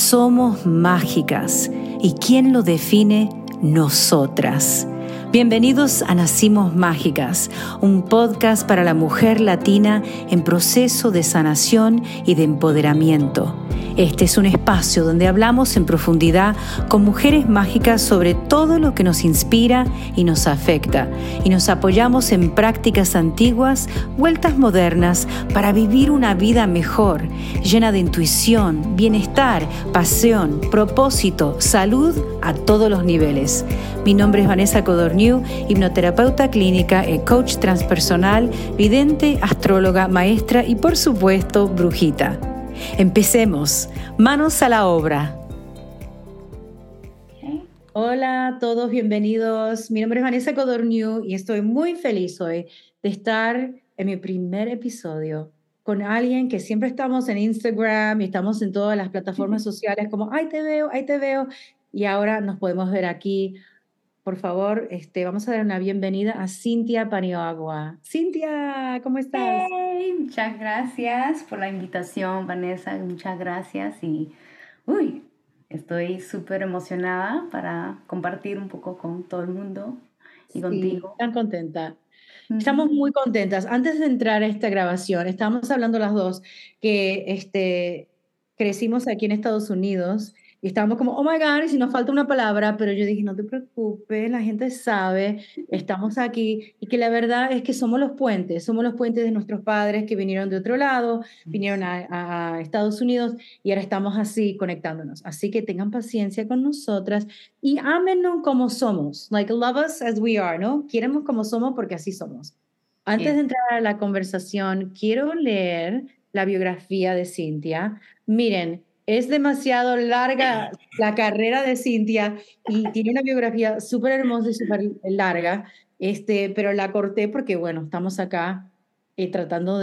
Somos mágicas. ¿Y quién lo define? Nosotras. Bienvenidos a Nacimos Mágicas, un podcast para la mujer latina en proceso de sanación y de empoderamiento. Este es un espacio donde hablamos en profundidad con mujeres mágicas sobre todo lo que nos inspira y nos afecta, y nos apoyamos en prácticas antiguas, vueltas modernas, para vivir una vida mejor, llena de intuición, bienestar, pasión, propósito, salud a todos los niveles. Mi nombre es Vanessa Codorniu, hipnoterapeuta clínica, coach transpersonal, vidente, astróloga, maestra y por supuesto brujita. Empecemos. Manos a la obra. Hola a todos, bienvenidos. Mi nombre es Vanessa Codorniu y estoy muy feliz hoy de estar en mi primer episodio con alguien que siempre estamos en Instagram y estamos en todas las plataformas sociales como ¡ay, te veo! ¡Ay, te veo! Y ahora nos podemos ver aquí. Por favor, vamos a dar una bienvenida a Cintia Paniagua. Cintia, ¿cómo estás? Hey, muchas gracias por la invitación, Vanessa. Muchas gracias y estoy súper emocionada para compartir un poco con todo el mundo y Sí, contigo. tan contenta. Estamos Ujú. muy contentas. Antes de entrar a esta grabación, estábamos hablando las dos que crecimos aquí en Estados Unidos y estábamos como, oh my God, y si nos falta una palabra, pero yo dije, no te preocupes, la gente sabe, estamos aquí y que la verdad es que somos los puentes de nuestros padres que vinieron de otro lado, vinieron a Estados Unidos y ahora estamos así conectándonos. Así que tengan paciencia con nosotras y ámenos como somos, like love us as we are, ¿no? Queremos como somos porque así somos. Antes de Es- entrar a la conversación, quiero leer la biografía de Cintia. Miren, es demasiado larga la carrera de Cintia y tiene una biografía súper hermosa y súper larga, pero la corté porque, bueno, estamos acá tratando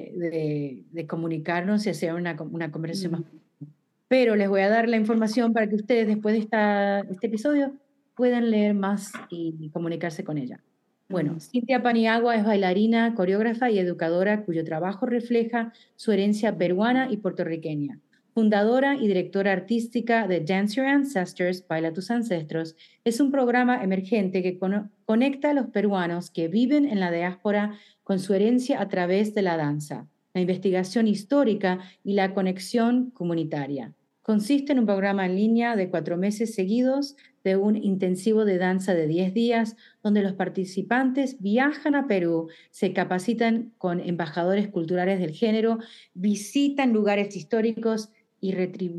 de comunicarnos y hacer una conversación más. mm, Pero les voy a dar la información para que ustedes después de este episodio puedan leer más y comunicarse con ella. Bueno, mm. Cintia Paniagua es bailarina, coreógrafa y educadora cuyo trabajo refleja su herencia peruana y puertorriqueña. Fundadora y directora artística de Dance Your Ancestors, Baila tus Ancestros, es un programa emergente que conecta a los peruanos que viven en la diáspora con su herencia a través de la danza, la investigación histórica y la conexión comunitaria. Consiste en un programa en línea de 4 meses seguidos de un intensivo de danza de 10 días, donde los participantes viajan a Perú, se capacitan con embajadores culturales del género, visitan lugares históricos y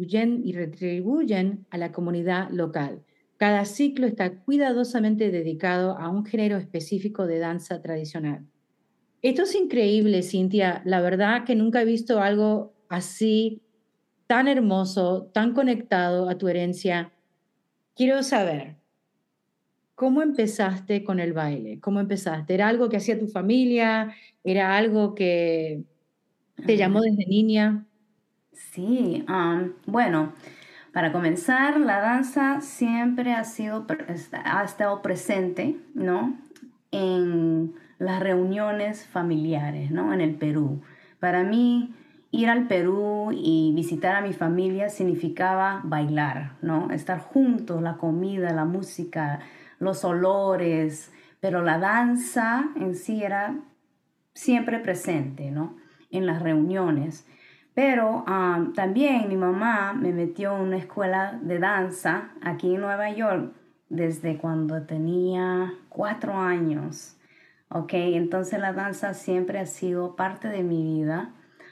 retribuyen a la comunidad local. Cada ciclo está cuidadosamente dedicado a un género específico de danza tradicional. Esto es increíble, Cintia. La verdad que nunca he visto algo así, tan hermoso, tan conectado a tu herencia. Quiero saber, ¿cómo empezaste con el baile? ¿Cómo empezaste? ¿Era algo que hacía tu familia? ¿Era algo que te llamó Ah, desde niña? sí, bueno, para comenzar, la danza siempre ha estado presente, ¿no? En las reuniones familiares, ¿no? En el Perú. Para mí, ir al Perú y visitar a mi familia significaba bailar, ¿no? Estar juntos, la comida, la música, los olores, pero la danza en sí era siempre presente, ¿no? En las reuniones. Pero también mi mamá me metió en una escuela de danza aquí en Nueva York desde cuando tenía 4 años. Ok, entonces la danza siempre ha sido parte de mi vida.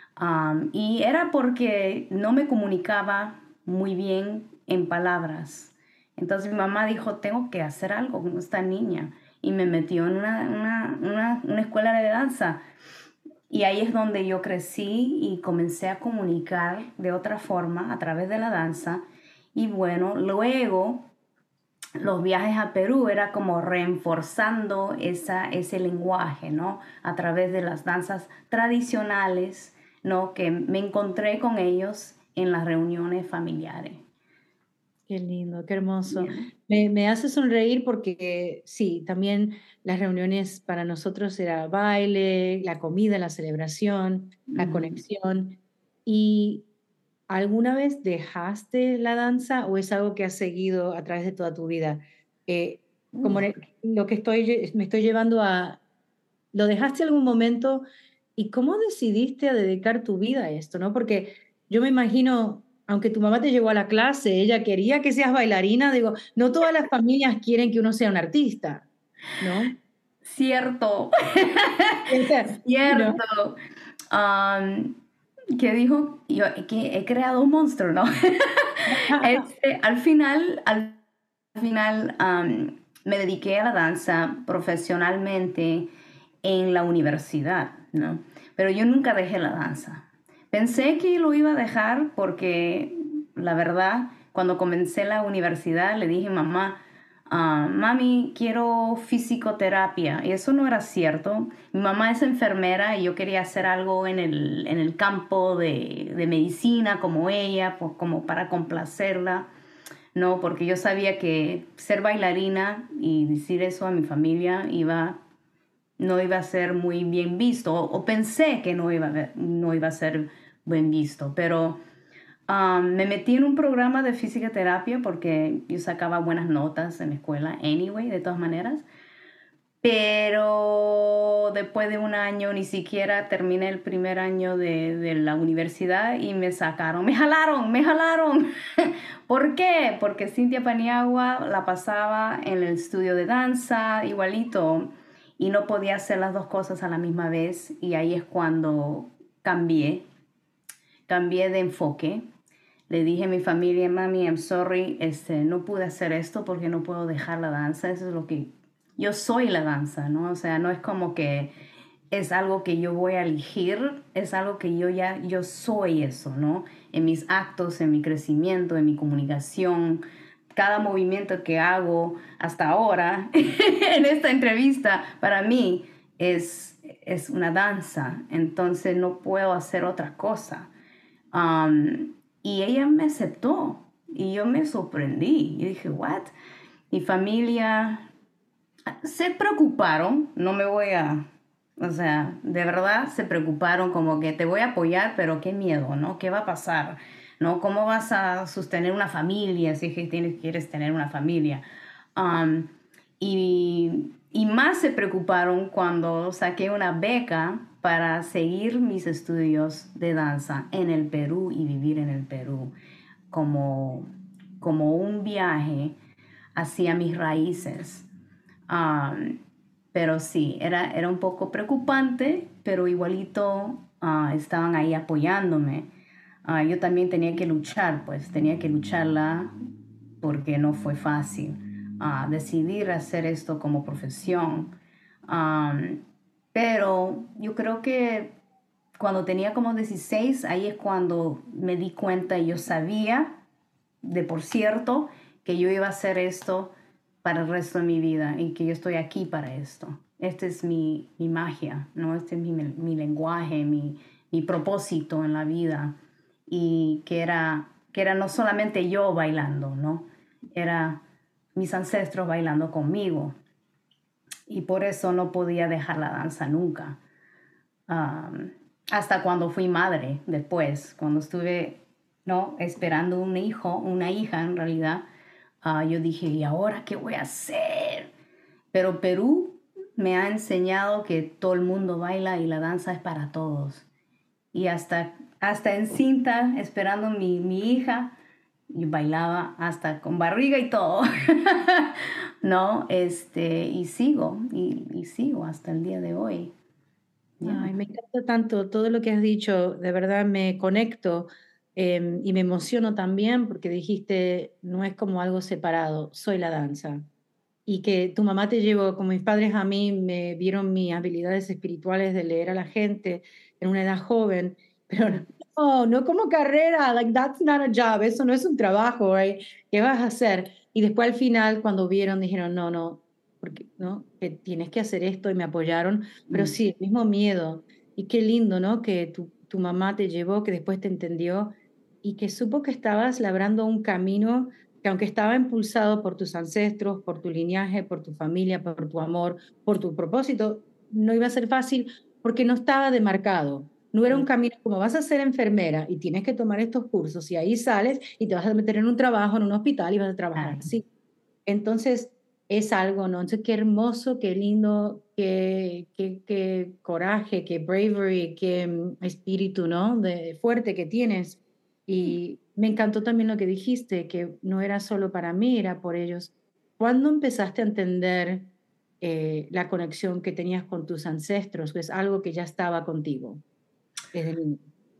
Y era porque no me comunicaba muy bien en palabras. Entonces mi mamá dijo, tengo que hacer algo con esta niña. Y me metió en una escuela de danza. Y ahí es donde yo crecí y comencé a comunicar de otra forma a través de la danza. Y bueno, luego los viajes a Perú era como reforzando ese lenguaje, ¿no? A través de las danzas tradicionales, ¿no? Que me encontré con ellos en las reuniones familiares. Qué lindo, qué hermoso. Bien. Me hace sonreír porque sí, también las reuniones para nosotros era baile, la comida, la celebración, la Ujú. conexión. Y ¿alguna vez dejaste la danza o es algo que has seguido a través de toda tu vida? Eh, como Uf. lo que me estoy llevando a, ¿lo dejaste algún momento y cómo decidiste a dedicar tu vida a esto, no? Porque yo me imagino, aunque tu mamá te llevó a la clase, ella quería que seas bailarina, digo, no todas las familias quieren que uno sea un artista, ¿no? Cierto, O sea, ¿no? cierto. Am, ¿Qué dijo? Yo que he creado un monstruo, ¿no? Al final, me dediqué a la danza profesionalmente en la universidad, ¿no? Pero yo nunca dejé la danza. Pensé que lo iba a dejar porque, la verdad, cuando comencé la universidad le dije, mamá, mami, quiero fisioterapia. Y eso no era cierto. Mi mamá es enfermera y yo quería hacer algo en el campo de medicina como ella, como para complacerla. No, porque yo sabía que ser bailarina y decir eso a mi familia no iba a ser muy bien visto, o pensé que no iba a ser bien visto, pero me metí en un programa de fisioterapia porque yo sacaba buenas notas en la escuela, anyway, de todas maneras. Pero después de un año ni siquiera terminé el primer año de la universidad y me sacaron, me jalaron, me jalaron. ¿Por qué? Porque Cintia Paniagua la pasaba en el estudio de danza igualito y no podía hacer las dos cosas a la misma vez y ahí es cuando cambié de enfoque. Le dije a mi familia, mami, I'm sorry, no pude hacer esto porque no puedo dejar la danza. Eso es lo que yo soy, la danza, ¿no? O sea, no es como que es algo que yo voy a elegir, es algo que yo soy eso, ¿no? En mis actos, en mi crecimiento, en mi comunicación, cada movimiento que hago hasta ahora en esta entrevista, para mí es una danza, entonces no puedo hacer otra cosa. Y ella me aceptó y yo me sorprendí. Yo dije, ¿what? Mi familia se preocuparon, no me voy a, o sea, de verdad se preocuparon como que te voy a apoyar, pero qué miedo, ¿no? ¿Qué va a pasar? ¿No? ¿Cómo vas a sostener una familia si es que quieres tener una familia? Um, y más se preocuparon cuando saqué una beca para seguir mis estudios de danza en el Perú y vivir en el Perú como, como un viaje hacia mis raíces. Um, pero sí, era un poco preocupante, pero igualito estaban ahí apoyándome. Yo también tenía que luchar, pues tenía que lucharla porque no fue fácil decidir hacer esto como profesión. Um, pero yo creo que cuando tenía como 16 ahí es cuando me di cuenta y yo sabía, de por cierto, que yo iba a hacer esto para el resto de mi vida y que yo estoy aquí para esto. Esta es mi magia, ¿no? Este es mi lenguaje, mi propósito en la vida. Y que era no solamente yo bailando, ¿no? Era mis ancestros bailando conmigo. Y por eso no podía dejar la danza nunca. Um, Hasta cuando fui madre, después, cuando estuve, ¿no? Esperando un hijo, una hija en realidad, yo dije, ¿y ahora qué voy a hacer? Pero Perú me ha enseñado que todo el mundo baila y la danza es para todos. Y hasta en cinta, esperando mi hija, yo bailaba hasta con barriga y todo. ¿No? Y sigo hasta el día de hoy. Ay, Yeah. me encanta tanto todo lo que has dicho, de verdad me conecto y me emociono también porque dijiste, no es como algo separado, soy la danza. Y que tu mamá te llevó, como mis padres a mí, me vieron mis habilidades espirituales de leer a la gente en una edad joven, pero no, no como carrera, like that's not a job, eso no es un trabajo, right? ¿Qué vas a hacer? Y después al final, cuando vieron, dijeron, no, no, porque, ¿no? Que tienes que hacer esto y me apoyaron, pero Mm. sí, el mismo miedo. Y qué lindo, ¿no? Que tu mamá te llevó, que después te entendió y que supo que estabas labrando un camino que aunque estaba impulsado por tus ancestros, por tu linaje, por tu familia, por tu amor, por tu propósito, no iba a ser fácil porque no estaba demarcado, No era un camino como vas a ser enfermera y tienes que tomar estos cursos y ahí sales y te vas a meter en un trabajo, en un hospital y vas a trabajar Ay, así. Entonces, es algo, ¿no? Entonces, qué hermoso, qué lindo, qué coraje, qué bravery, qué espíritu, ¿no? De fuerte que tienes. Y me encantó también lo que dijiste, que no era solo para mí, era por ellos. ¿Cuándo empezaste a entender la conexión que tenías con tus ancestros? ¿Es algo que ya estaba contigo desde niño?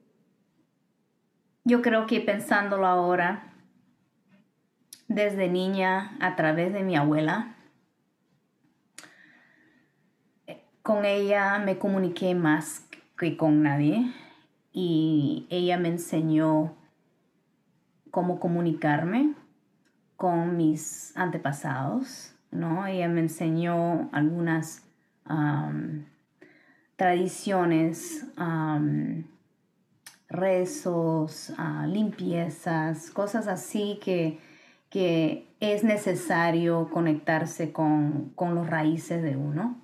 yo creo que pensándolo ahora, desde niña, a través de mi abuela, con ella me comuniqué más que con nadie y ella me enseñó cómo comunicarme con mis antepasados, ¿no? Ella me enseñó algunas um, tradiciones, rezos, limpiezas, cosas así que es necesario conectarse con los raíces de uno.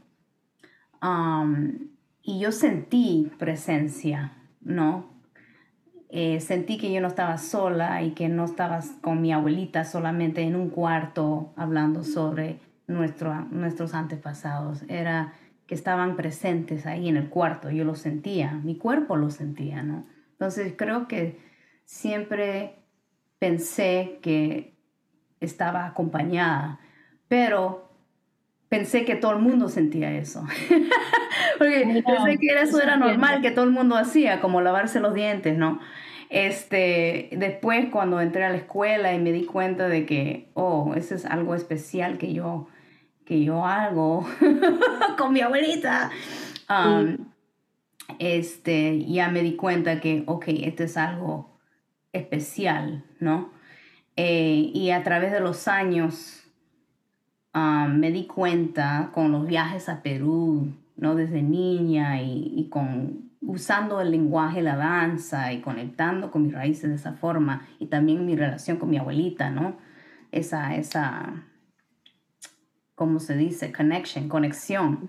Y yo sentí presencia, ¿no? Sentí que yo no estaba sola y que no estaba con mi abuelita solamente en un cuarto hablando sobre nuestros antepasados. Era que estaban presentes ahí en el cuarto, yo lo sentía, mi cuerpo lo sentía, ¿no? Entonces creo que siempre pensé que estaba acompañada, pero pensé que todo el mundo sentía eso. Porque pensé No, que yo eso sí era entiendo. normal, que todo el mundo hacía, como lavarse los dientes, ¿no? Después cuando entré a la escuela y me di cuenta de que, oh, eso es algo especial que yo hago con mi abuelita, Sí, um, ya me di cuenta que, ok, esto es algo especial, ¿no? Y a través de los años, me di cuenta con los viajes a Perú, ¿no? Desde niña y usando el lenguaje, la danza y conectando con mis raíces de esa forma y también mi relación con mi abuelita, ¿no? Esa, ¿cómo se dice? Conexión.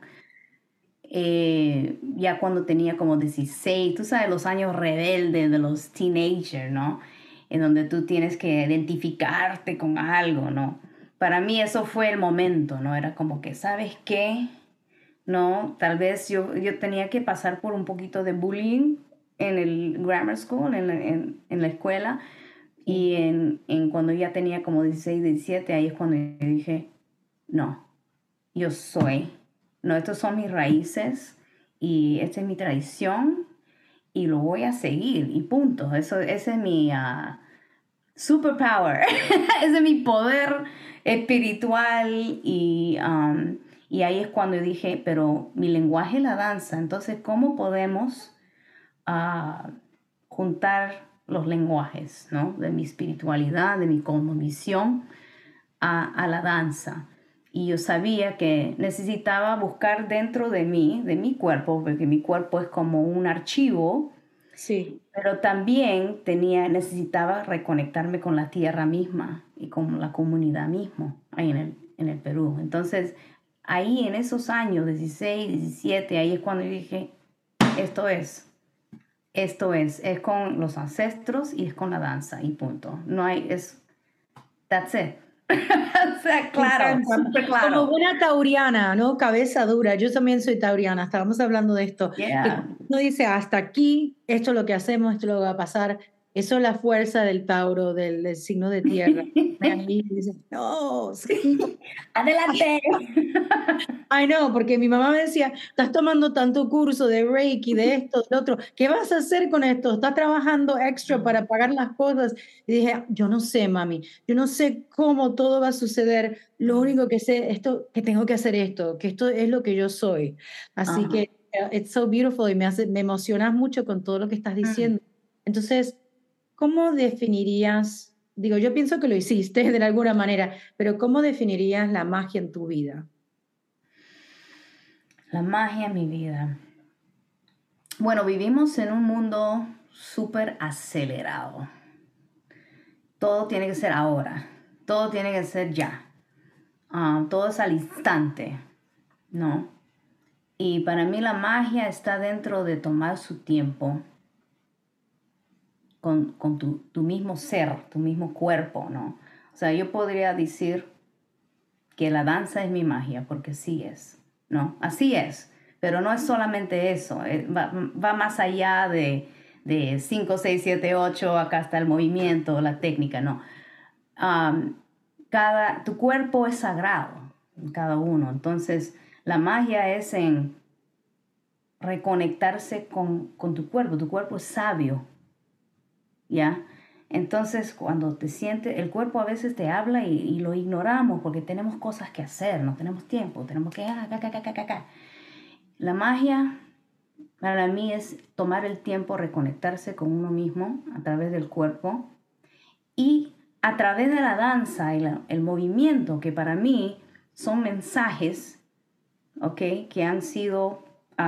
Ya cuando tenía como 16, tú sabes, los años rebeldes de los teenagers, ¿no? En donde tú tienes que identificarte con algo, ¿no? Para mí eso fue el momento, ¿no? Era como que, ¿sabes qué? No, tal vez yo tenía que pasar por un poquito de bullying en el grammar school, en la escuela, sí. y en cuando ya tenía como 16, 17, ahí es cuando dije, no, yo soy, no, estos son mis raíces y esta es mi tradición y lo voy a seguir y punto. Ese es mi superpower, ese es mi poder espiritual y ahí es cuando dije, pero mi lenguaje es la danza, entonces, ¿cómo podemos ah, juntar los lenguajes, ¿no? De mi espiritualidad, de mi cosmovisión a la danza? Y yo sabía que necesitaba buscar dentro de mi cuerpo, porque mi cuerpo es como un archivo, Sí. pero también necesitaba reconectarme con la tierra misma y con la comunidad misma ahí en el Perú. Entonces, ahí en esos años, 16, 17, ahí es cuando yo dije, esto es con los ancestros y es con la danza y punto. No hay, that's it. O sea, Me claro, encanta. súper Como claro. buena tauriana, ¿no? Cabeza dura. Yo también soy tauriana. Estábamos hablando de esto. Que Yeah. cuando uno dice hasta aquí, esto es lo que hacemos, esto es lo que va a pasar. Eso es la fuerza del Tauro, del signo de tierra. Ahí dices, no, Adelante. ay, no, porque mi mamá me decía, estás tomando tanto curso de Reiki, de esto, de otro, ¿qué vas a hacer con esto? ¿Estás trabajando extra para pagar las cosas? Y dije, yo no sé, mami, yo no sé cómo todo va a suceder, lo único que sé es esto, que tengo que hacer esto, que esto es lo que yo soy. Así Ajá. que, it's so beautiful y me emocionas mucho con todo lo que estás Mm. diciendo. Entonces, ¿cómo definirías, digo, yo pienso que lo hiciste de alguna manera, pero ¿cómo definirías la magia en tu vida? La magia en mi vida. Bueno, vivimos en un mundo súper acelerado. Todo tiene que ser ahora. Todo tiene que ser ya. Todo es al instante, ¿no? Y para mí la magia está dentro de tomar su tiempo con tu mismo ser, tu mismo cuerpo, ¿no? O sea, yo podría decir que la danza es mi magia, porque sí es, ¿no? Así es, pero no es solamente eso, va más allá de 5, 6, 7, 8, acá está el movimiento, la técnica, no. Um, tu cuerpo es sagrado, cada uno, entonces la magia es en reconectarse con tu cuerpo es sabio, ¿ya? Entonces, cuando te sientes, el cuerpo a veces te habla y lo ignoramos porque tenemos cosas que hacer, no tenemos tiempo, tenemos que... La magia para mí es tomar el tiempo, reconectarse con uno mismo a través del cuerpo y a través de la danza y el movimiento, que para mí son mensajes, ¿ok? Que han sido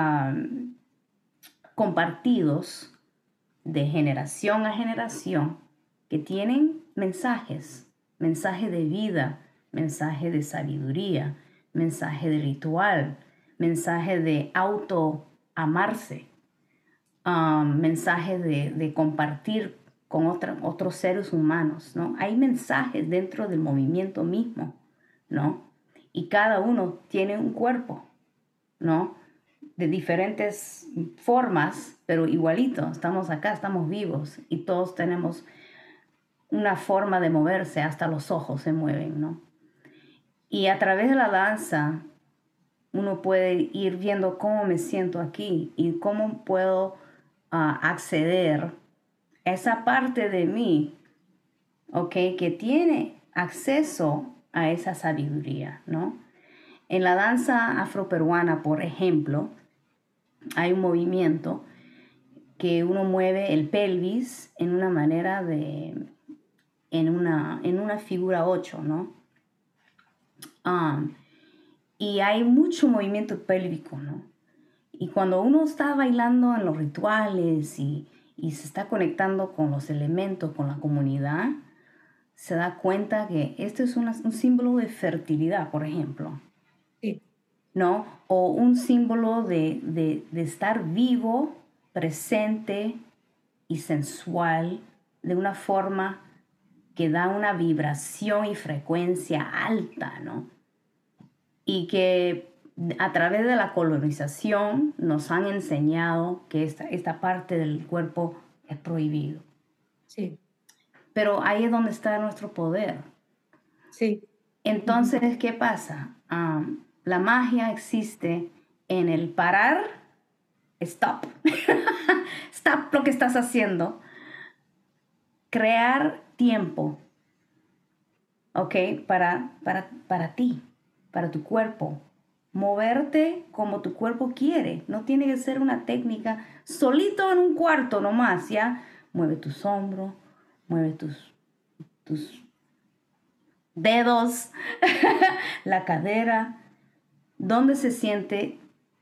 compartidos de generación a generación, que tienen mensajes, mensaje de vida, mensaje de sabiduría, mensaje de ritual, mensaje de auto amarse, mensaje de compartir con otros seres humanos, ¿no? Hay mensajes dentro del movimiento mismo, ¿no? Y cada uno tiene un cuerpo, ¿no? De diferentes formas, pero igualito, estamos acá, estamos vivos y todos tenemos una forma de moverse, hasta los ojos se mueven, ¿no? Y a través de la danza uno puede ir viendo cómo me siento aquí y cómo puedo acceder a esa parte de mí, ¿ok? Que tiene acceso a esa sabiduría, ¿no? En la danza afroperuana, por ejemplo, hay un movimiento que uno mueve el pelvis en una manera en una figura 8, ¿no? Y hay mucho movimiento pélvico, ¿no? Y cuando uno está bailando en los rituales y se está conectando con los elementos, con la comunidad, se da cuenta que este es un símbolo de fertilidad, por ejemplo. Sí. ¿No? O un símbolo de estar vivo, presente y sensual de una forma que da una vibración y frecuencia alta, ¿no? Y que a través de la colonización nos han enseñado que esta parte del cuerpo es prohibido. Sí. Pero ahí es donde está nuestro poder. Sí. Entonces, ¿qué pasa? La magia existe en el parar, stop, stop lo que estás haciendo, crear tiempo, ¿ok? Para ti, para tu cuerpo, moverte como tu cuerpo quiere, no tiene que ser una técnica solito en un cuarto nomás, ¿ya? Mueve tus hombros, mueve tus dedos, la cadera, dónde se siente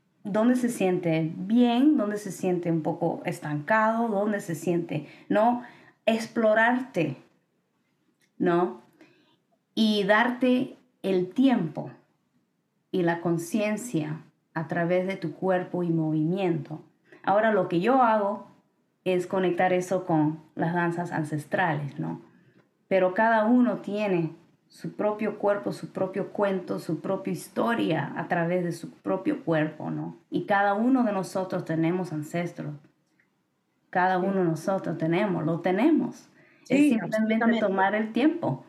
bien, dónde se siente un poco estancado, dónde se siente, ¿no? Explorarte, ¿no? Y darte el tiempo y la conciencia a través de tu cuerpo y movimiento. Ahora lo que yo hago es conectar eso con las danzas ancestrales, ¿no? Pero cada uno tiene su propio cuerpo, su propio cuento, su propia historia a través de su propio cuerpo, ¿no? Y cada uno de nosotros tenemos ancestros. Cada uno de nosotros lo tenemos. Sí, es simplemente tomar el tiempo.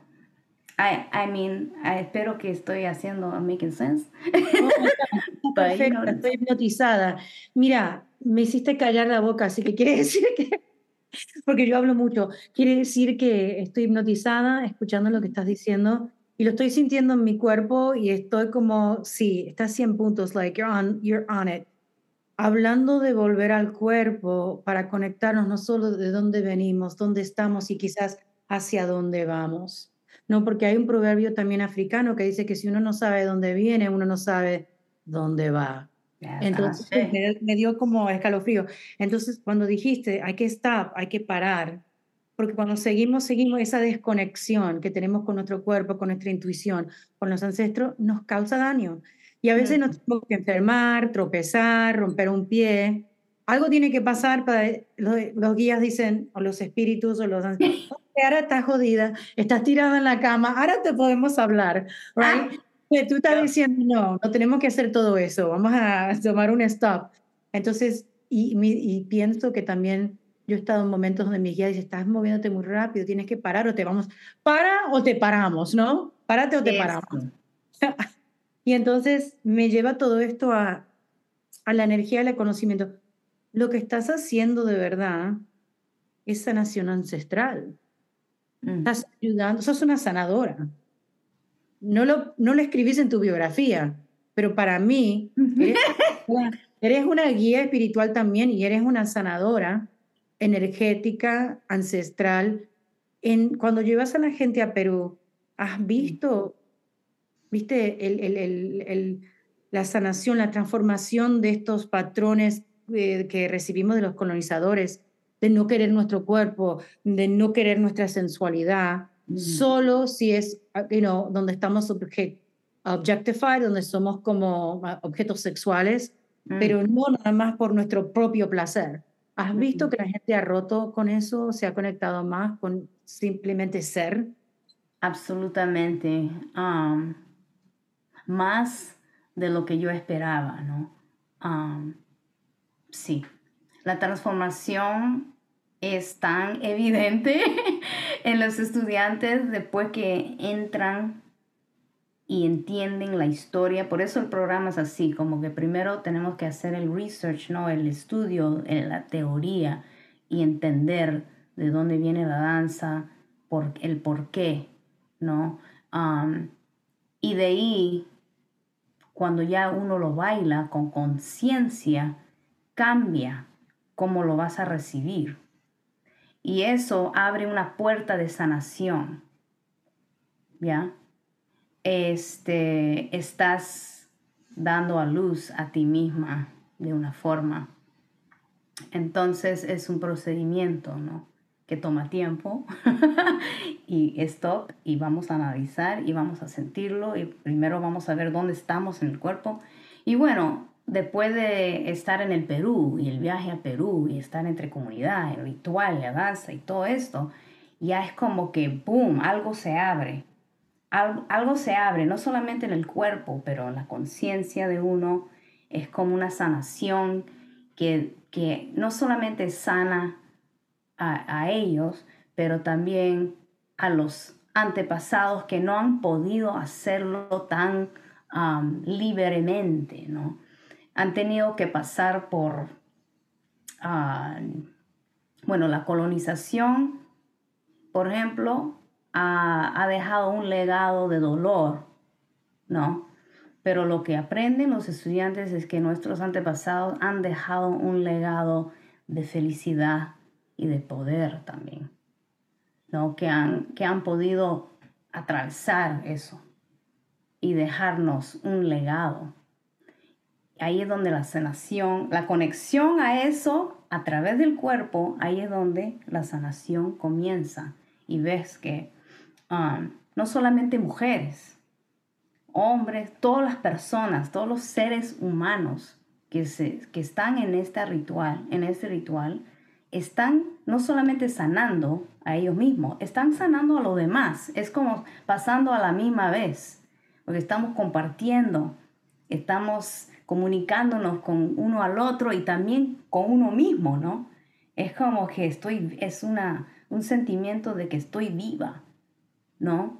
Espero que estoy haciendo making sense. No, está perfecto, estoy hipnotizada. Mira, me hiciste callar la boca, así que quiere decir que, porque yo hablo mucho, quiere decir que estoy hipnotizada escuchando lo que estás diciendo y lo estoy sintiendo en mi cuerpo y estoy como, sí, está 100 puntos, like you're on it. Hablando de volver al cuerpo para conectarnos no solo de dónde venimos, dónde estamos y quizás hacia dónde vamos. No, porque hay un proverbio también africano que dice que si uno no sabe dónde viene, uno no sabe dónde va. Entonces me dio como escalofrío. Entonces cuando dijiste hay que stop, hay que parar, porque cuando seguimos esa desconexión que tenemos con nuestro cuerpo, con nuestra intuición, con los ancestros, nos causa daño. Y a veces nos tenemos que enfermar, tropezar, romper un pie. Algo tiene que pasar para los guías dicen, o los espíritus, o los ancestros, ahora estás jodida, estás tirada en la cama, ahora te podemos hablar, right? Que tú estás diciendo, no, no tenemos que hacer todo eso, vamos a tomar un stop. Entonces, y pienso que también yo he estado en momentos donde mi guía dice, estás moviéndote muy rápido, tienes que parar o te vamos, para o te paramos, ¿no? Párate o te paramos. Y entonces me lleva todo esto a la energía del conocimiento. Lo que estás haciendo de verdad es sanación ancestral. Estás ayudando, sos una sanadora. No lo escribís en tu biografía, pero para mí eres una guía espiritual también y eres una sanadora energética, ancestral. Cuando llevas a la gente a Perú, ¿has visto, viste la sanación, la transformación de estos patrones que recibimos de los colonizadores, de no querer nuestro cuerpo, de no querer nuestra sensualidad, solo si es, donde estamos objectified, donde somos como objetos sexuales, pero no nada más por nuestro propio placer? ¿Has visto que la gente ha roto con eso, se ha conectado más con simplemente ser? Absolutamente. Más de lo que yo esperaba, ¿no? Sí, la transformación es tan evidente en los estudiantes después que entran y entienden la historia. Por eso el programa es así, como que primero tenemos que hacer el research, ¿no? El estudio, la teoría y entender de dónde viene la danza, el por qué, ¿no? Y de ahí, cuando ya uno lo baila con conciencia, cambia cómo lo vas a recibir. Y eso abre una puerta de sanación, ¿ya? Estás dando a luz a ti misma de una forma. Entonces es un procedimiento, ¿no? Que toma tiempo y stop, y vamos a analizar y vamos a sentirlo, y primero vamos a ver dónde estamos en el cuerpo. Y bueno, después de estar en el Perú y el viaje a Perú y estar entre comunidad, el ritual, la danza y todo esto, ya es como que boom, algo se abre. Algo se abre, no solamente en el cuerpo, pero en la conciencia de uno. Es como una sanación que no solamente sana a ellos, pero también a los antepasados que no han podido hacerlo tan libremente, ¿no? Han tenido que pasar por, la colonización, por ejemplo, ha dejado un legado de dolor, ¿no? Pero lo que aprenden los estudiantes es que nuestros antepasados han dejado un legado de felicidad y de poder también, ¿no? Que han podido atravesar eso y dejarnos un legado. Ahí es donde la sanación, la conexión a eso a través del cuerpo, ahí es donde la sanación comienza. Y ves que no solamente mujeres, hombres, todas las personas, todos los seres humanos que están en este ritual, están no solamente sanando a ellos mismos, están sanando a los demás. Es como pasando a la misma vez, porque estamos compartiendo, estamos comunicándonos con uno al otro y también con uno mismo, ¿no? Es como que es un sentimiento de que estoy viva, ¿no?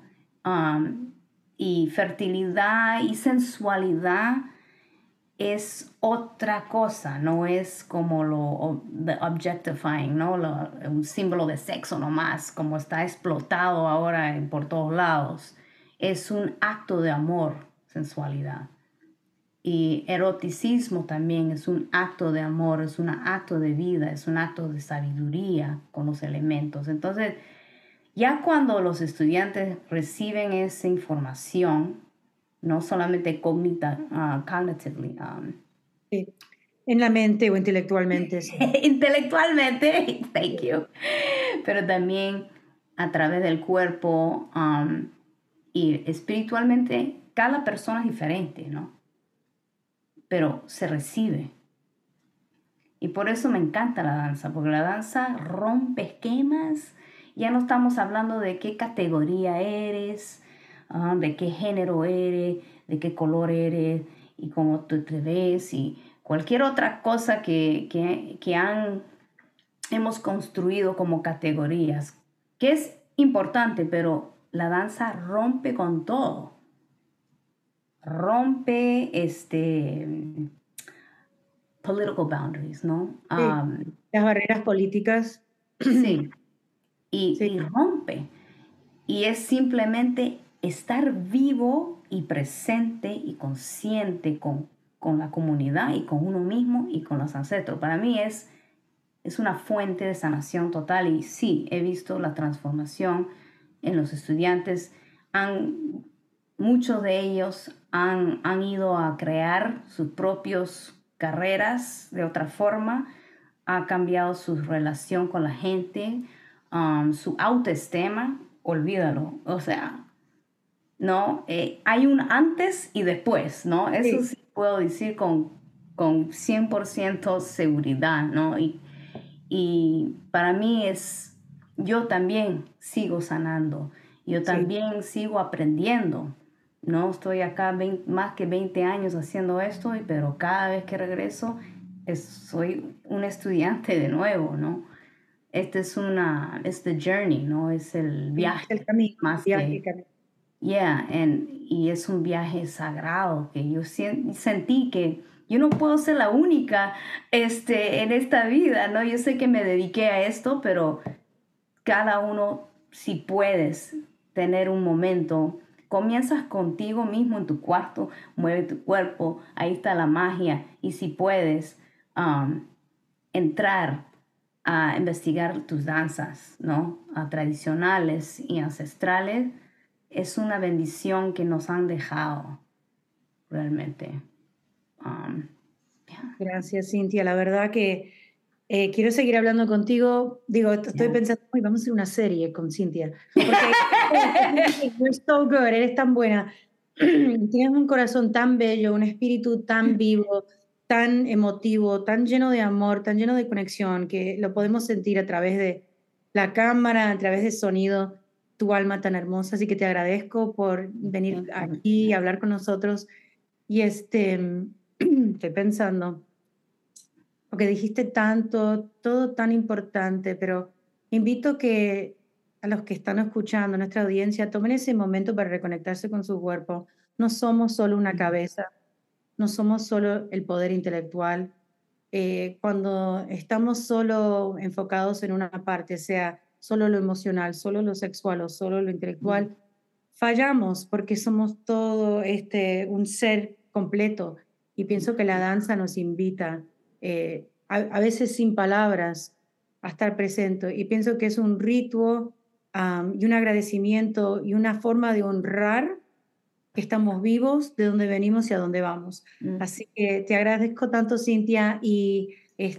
Y fertilidad y sensualidad es otra cosa, no es como the objectifying, ¿no? Un símbolo de sexo nomás, como está explotado ahora por todos lados. Es un acto de amor, sensualidad. Y eroticismo también es un acto de amor, es un acto de vida, es un acto de sabiduría con los elementos. Entonces, ya cuando los estudiantes reciben esa información, no solamente cognitively, Sí. En la mente o intelectualmente. Sí. intelectualmente, thank you, pero también a través del cuerpo y espiritualmente, cada persona es diferente, ¿no? pero se recibe. Y por eso me encanta la danza, porque la danza rompe esquemas. Ya no estamos hablando de qué categoría eres, de qué género eres, de qué color eres y cómo tú te ves y cualquier otra cosa que hemos construido como categorías, que es importante, pero la danza rompe con todo. Rompe political boundaries, ¿no? Sí, las barreras políticas. Sí. Sí. Y rompe. Y es simplemente estar vivo y presente y consciente con la comunidad y con uno mismo y con los ancestros. Para mí es una fuente de sanación total. Y sí, he visto la transformación en los estudiantes. Muchos de ellos han ido a crear sus propias carreras de otra forma. Ha cambiado su relación con la gente, su autoestima, olvídalo. O sea, ¿no? Hay un antes y después, ¿no? Eso sí puedo decir con 100% seguridad, ¿no? Y para mí yo también sigo sanando, yo también sigo aprendiendo, ¿no? Estoy acá más que 20 años haciendo esto, pero cada vez que regreso soy un estudiante de nuevo, ¿no? Es the journey, ¿no? Es el viaje. El camino, más viaje, que, yeah, y es un viaje sagrado que yo sentí que yo no puedo ser la única en esta vida, ¿no? Yo sé que me dediqué a esto, pero cada uno, si puedes tener un momento, comienzas contigo mismo en tu cuarto, mueve tu cuerpo, ahí está la magia. Y si puedes entrar a investigar tus danzas, ¿no? Tradicionales y ancestrales, es una bendición que nos han dejado realmente. Gracias, Cintia. La verdad que quiero seguir hablando contigo. Digo, estoy pensando, vamos a hacer una serie con Cintia. Porque you're so good, eres tan buena. Tienes un corazón tan bello, un espíritu tan vivo, tan emotivo, tan lleno de amor, tan lleno de conexión, que lo podemos sentir a través de la cámara, a través del sonido, tu alma tan hermosa. Así que te agradezco por venir aquí y hablar con nosotros. Y estoy pensando, porque dijiste tanto, todo tan importante, pero invito que a los que están escuchando, nuestra audiencia, tomen ese momento para reconectarse con su cuerpo. No somos solo una cabeza, no somos solo el poder intelectual. Cuando estamos solo enfocados en una parte, sea solo lo emocional, solo lo sexual o solo lo intelectual, fallamos porque somos todo un ser completo. Y pienso que la danza nos invita, a veces sin palabras, a estar presente. Y pienso que es un ritual y un agradecimiento y una forma de honrar que estamos vivos, de dónde venimos y a dónde vamos. Así que te agradezco tanto, Cintia. Y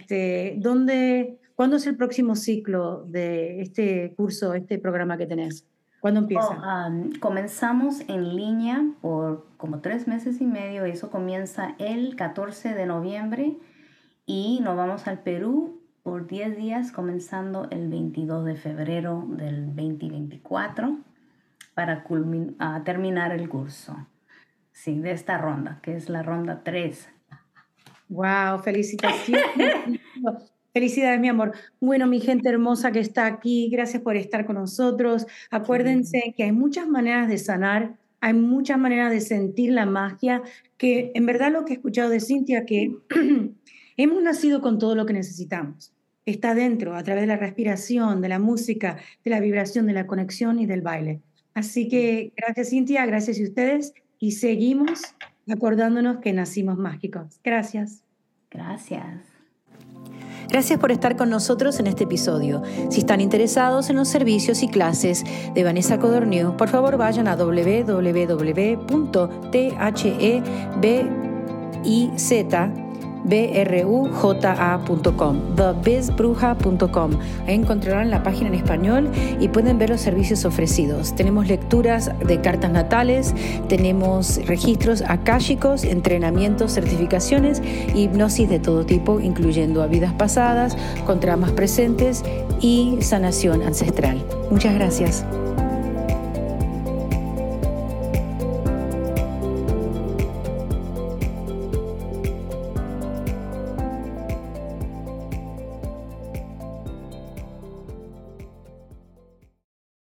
¿cuándo es el próximo ciclo de este curso, este programa que tenés? ¿Cuándo empieza? Comenzamos en línea por como 3 meses y medio. Eso comienza el 14 de noviembre y nos vamos al Perú por 10 días, comenzando el 22 de febrero del 2024 para terminar el curso. Sí, de esta ronda, que es la ronda 3. ¡Wow! ¡Felicitaciones! Felicidades, mi amor. Bueno, mi gente hermosa que está aquí, gracias por estar con nosotros. Acuérdense que hay muchas maneras de sanar, hay muchas maneras de sentir la magia, que en verdad lo que he escuchado de Cintia, que hemos nacido con todo lo que necesitamos. Está dentro, a través de la respiración, de la música, de la vibración, de la conexión y del baile. Así que gracias, Cintia, gracias a ustedes, y seguimos acordándonos que nacimos mágicos. Gracias. Gracias. Gracias por estar con nosotros en este episodio. Si están interesados en los servicios y clases de Vanessa Codorniu, por favor vayan a www.thebiz.com BRUJA.com, thebizbruja.com. Ahí encontrarán la página en español y pueden ver los servicios ofrecidos. Tenemos lecturas de cartas natales, tenemos registros akáshicos, entrenamientos, certificaciones y hipnosis de todo tipo, incluyendo a vidas pasadas, con traumas presentes y sanación ancestral. Muchas gracias.